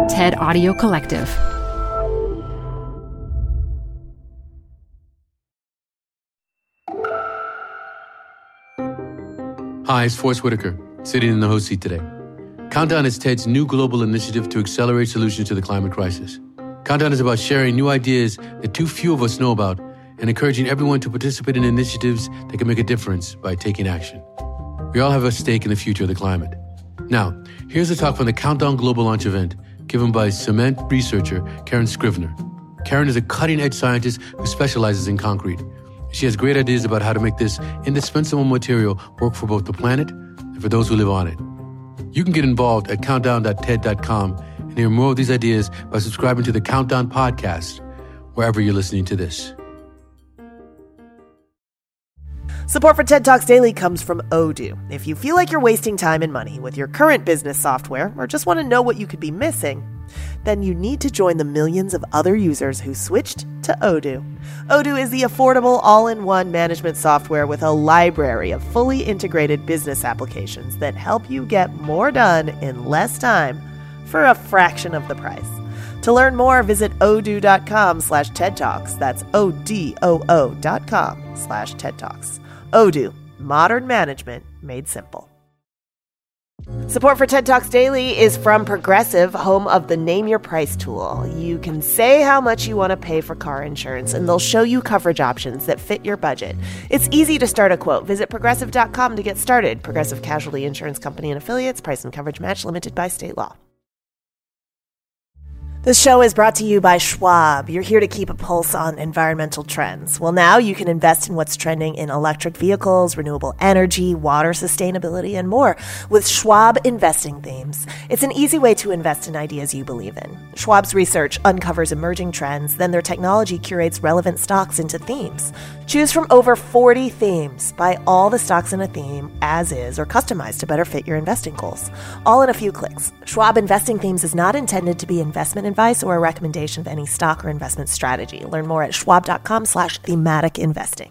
TED Audio Collective. Hi, it's Forrest Whitaker, sitting in the host seat today. Countdown is TED's new global initiative to accelerate solutions to the climate crisis. Countdown is about sharing new ideas that too few of us know about and encouraging everyone to participate in initiatives that can make a difference by taking action. We all have a stake in the future of the climate. Now, here's a talk from the Countdown Global Launch event given by cement researcher Karen Scrivener. Karen is a cutting-edge scientist who specializes in concrete. She has great ideas about how to make this indispensable material work for both the planet and for those who live on it. You can get involved at countdown.ted.com and hear more of these ideas by subscribing to the Countdown podcast, wherever you're listening to this. Support for TED Talks Daily comes from Odoo. If you feel like you're wasting time and money with your current business software or just want to know what you could be missing, then you need to join the millions of other users who switched to Odoo. Odoo is the affordable all-in-one management software with a library of fully integrated business applications that help you get more done in less time for a fraction of the price. To learn more, visit odoo.com/TED Talks. That's ODOO.com/TED Talks. Odoo, modern management made simple. Support for TED Talks Daily is from Progressive, home of the Name Your Price tool. You can say how much you want to pay for car insurance, and they'll show you coverage options that fit your budget. It's easy to start a quote. Visit Progressive.com to get started. Progressive Casualty Insurance Company and Affiliates. Price and coverage match limited by state law. This show is brought to you by Schwab. You're here to keep a pulse on environmental trends. Well, now you can invest in what's trending in electric vehicles, renewable energy, water sustainability, and more with Schwab Investing Themes. It's an easy way to invest in ideas you believe in. Schwab's research uncovers emerging trends, then their technology curates relevant stocks into themes. Choose from over 40 themes. Buy all the stocks in a theme as is or customized to better fit your investing goals. All in a few clicks. Schwab Investing Themes is not intended to be investment advice or a recommendation of any stock or investment strategy. Learn more at schwab.com/thematic investing.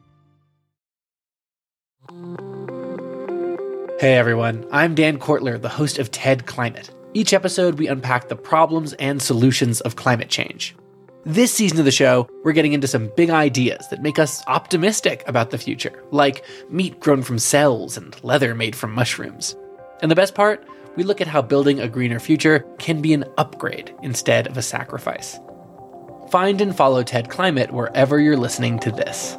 Hey everyone, I'm Dan Kortler, the host of TED Climate. Each episode, we unpack the problems and solutions of climate change. This season of the show, we're getting into some big ideas that make us optimistic about the future, like meat grown from cells and leather made from mushrooms. And the best part? We look at how building a greener future can be an upgrade instead of a sacrifice. Find and follow TED Climate wherever you're listening to this.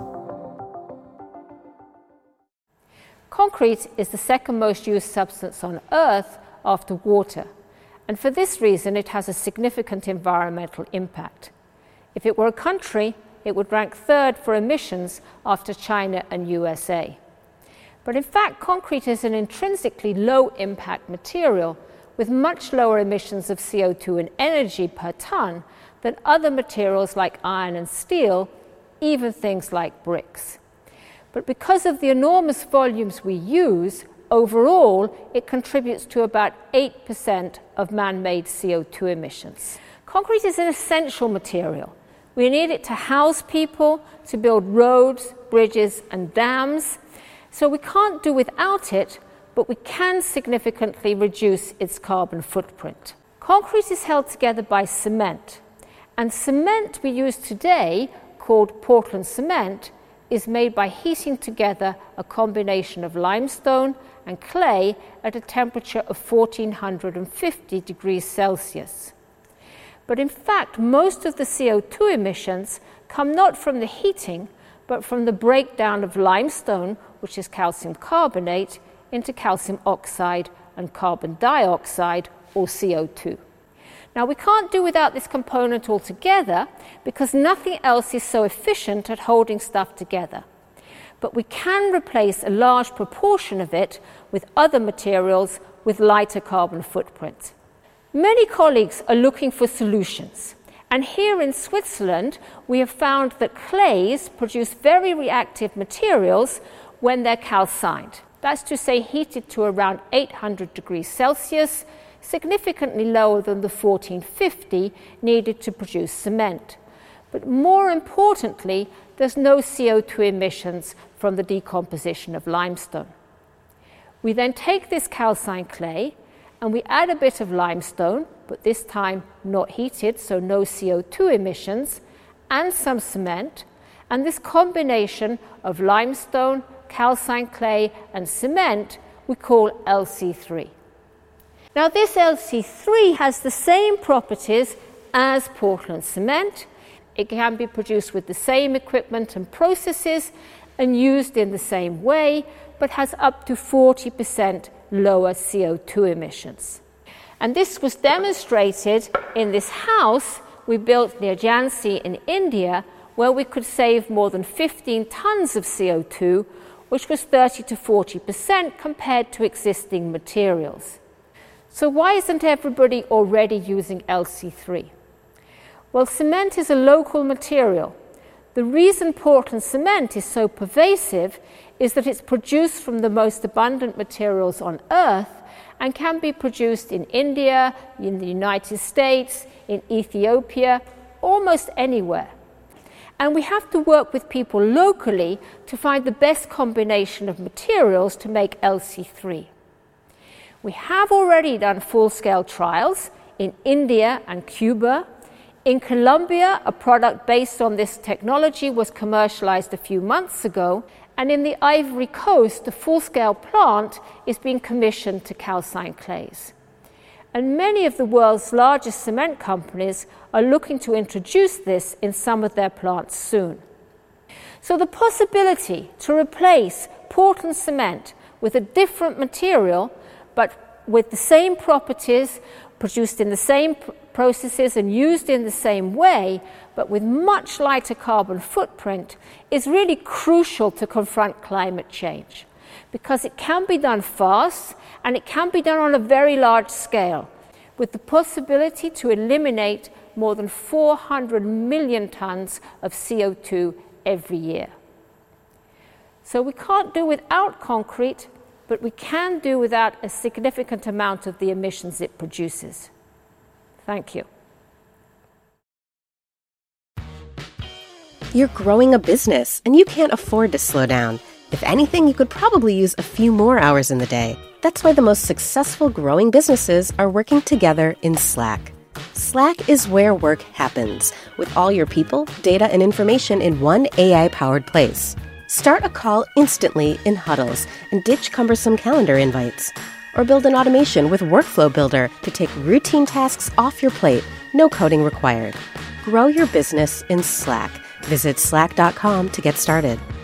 Concrete is the second most used substance on Earth after water, and for this reason it has a significant environmental impact. If it were a country, it would rank third for emissions after China and USA. But in fact, concrete is an intrinsically low-impact material with much lower emissions of CO2 and energy per ton than other materials like iron and steel, even things like bricks. But because of the enormous volumes we use, overall, it contributes to about 8% of man-made CO2 emissions. Concrete is an essential material. We need it to house people, to build roads, bridges, and dams. So we can't do without it, but we can significantly reduce its carbon footprint. Concrete is held together by cement, and cement we use today, called Portland cement, is made by heating together a combination of limestone and clay at a temperature of 1450 degrees Celsius. But in fact, most of the CO2 emissions come not from the heating, but from the breakdown of limestone, which is calcium carbonate, into calcium oxide and carbon dioxide, or CO2. Now, we can't do without this component altogether because nothing else is so efficient at holding stuff together. But we can replace a large proportion of it with other materials with lighter carbon footprint. Many colleagues are looking for solutions. And here in Switzerland, we have found that clays produce very reactive materials when they're calcined. That's to say, heated to around 800 degrees Celsius, significantly lower than the 1450 needed to produce cement. But more importantly, there's no CO2 emissions from the decomposition of limestone. We then take this calcined clay and we add a bit of limestone, but this time not heated, so no CO2 emissions, and some cement, and this combination of limestone, calcined clay, and cement we call LC3. Now this LC3 has the same properties as Portland cement. It can be produced with the same equipment and processes and used in the same way, but has up to 40% lower CO2 emissions. And this was demonstrated in this house we built near Jhansi in India, where we could save more than 15 tons of CO2, which was 30 to 40% compared to existing materials. So why isn't everybody already using LC3? Well, cement is a local material. The reason Portland cement is so pervasive is that it's produced from the most abundant materials on Earth and can be produced in India, in the United States, in Ethiopia, almost anywhere. And we have to work with people locally to find the best combination of materials to make LC3. We have already done full-scale trials in India and Cuba. In Colombia, a product based on this technology was commercialized a few months ago, and in the Ivory Coast, a full-scale plant is being commissioned to calcine clays. And many of the world's largest cement companies are looking to introduce this in some of their plants soon. So the possibility to replace Portland cement with a different material, but with the same properties, produced in the same processes and used in the same way, but with much lighter carbon footprint, is really crucial to confront climate change, because it can be done fast and it can be done on a very large scale, with the possibility to eliminate more than 400 million tons of CO2 every year. So we can't do without concrete, but we can do without a significant amount of the emissions it produces. Thank you. You're growing a business, and you can't afford to slow down. If anything, you could probably use a few more hours in the day. That's why the most successful growing businesses are working together in Slack. Slack is where work happens, with all your people, data, and information in one AI-powered place. Start a call instantly in huddles and ditch cumbersome calendar invites. Or build an automation with Workflow Builder to take routine tasks off your plate, no coding required. Grow your business in Slack. Visit slack.com to get started.